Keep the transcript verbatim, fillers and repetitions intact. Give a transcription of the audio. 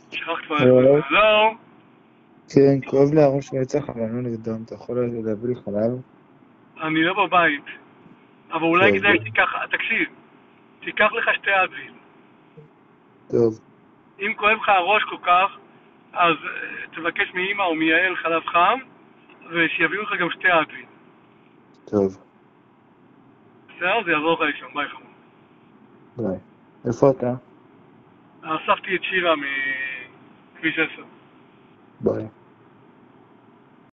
שכחת כבר איך הלו, זה. לא, כן, כואב לי הראש רצח, אבל אני לא נרדם. אתה יכול להביא לי חלב? אני לא בבית. אבל אולי טוב, כדאי שתיקח, תקשיב, תיקח לך שתי אדוויל. טוב, אם כואב לך הראש כל כך, אז אה, תבקש מאמא או מיעל חלב חם, ושיביאו לך גם שתי אדוויל. טוב, בסדר? זה יעזור לך לישון. ביי חמור. ביי. איפה אתה? אספתי את שירה מכביש עשר. ביי.